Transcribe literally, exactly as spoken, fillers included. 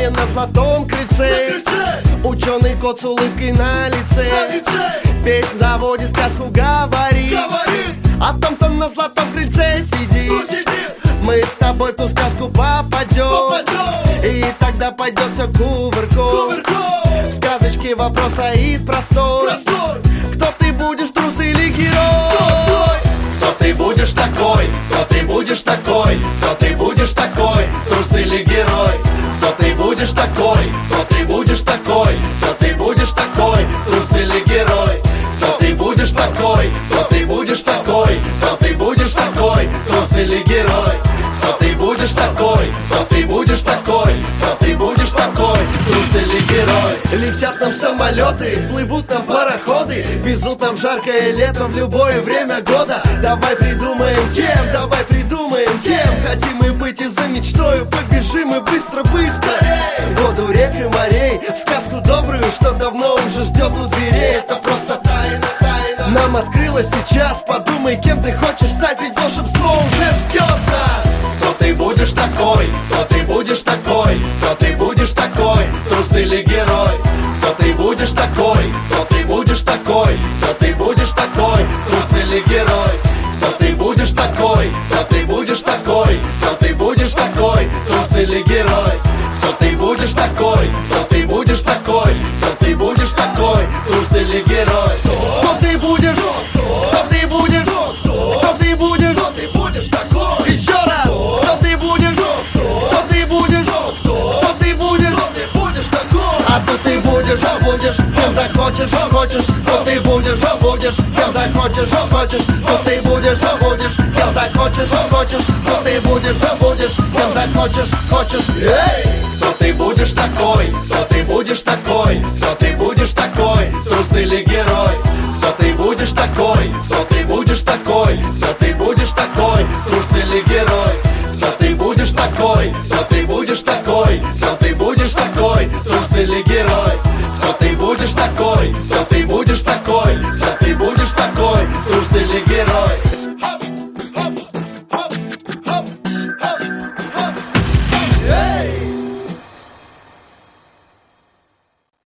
собрание на золотом крыльце. Ученый кот с улыбкой на лице, песнь заводит, сказку говорит, а том, кто на золотом крыльце сидит. Мы с тобой в ту сказку попадем, и тогда пойдет все кувырком. В сказочке вопрос стоит простой: кто ты будешь, трус или герой? Кто ты будешь такой? Кто ты будешь такой? Кто ты будешь такой? Трус или герой? Кто ты будешь такой? Кто ты будешь такой? Кто ты будешь такой? Трус или герой? Кто ты будешь такой? Кто ты будешь такой? Кто ты будешь такой? Трус или герой? Кто ты будешь такой? Кто ты будешь такой? Кто ты будешь такой? Трус или герой? Летят нам самолеты, плывут нам пароходы, везут нам жаркое лето в любое время года. Давай придумаем кем, давай придумаем кем хотим мы быть, и за мечтою побежим мы быстро-быстро. Воду рек и морей, сказку добрую, что давно уже ждет у дверей. Это просто тайна, тайна нам открылась сейчас. Подумай, кем ты хочешь стать, ведь волшебство уже ждет нас. Кто ты будешь такой? Кто ты будешь такой? Кто ты будешь такой? Трус или герой? Кто ты будешь такой? Кто ты будешь такой? Кто ты будешь такой? Трус или герой? Кто ты будешь такой? Кто ты будешь такой? Кто ты будешь такой? Трус или герой? Кто ты будешь такой? Кто ты будешь такой? Кто ты будешь такой? Трус или герой? Кто ты будешь? Кто ты будешь? Кто ты будешь? Кто ты будешь такой? Еще раз! Кто ты будешь? Кто ты будешь? Кто ты будешь? Кто ты будешь такой? А тут ты будешь, будешь, кем захочешь, хочешь. Кто ты будешь, будешь, кем захочешь, хочешь. Кто ты будешь, будешь, кем захочешь, хочешь. Кто ты будешь, будешь, кем захочешь, хочешь. Эй! Кто ты будешь такой? Кто ты будешь такой? Кто ты будешь такой? Трус или герой? Кто ты будешь такой? Кто ты будешь такой?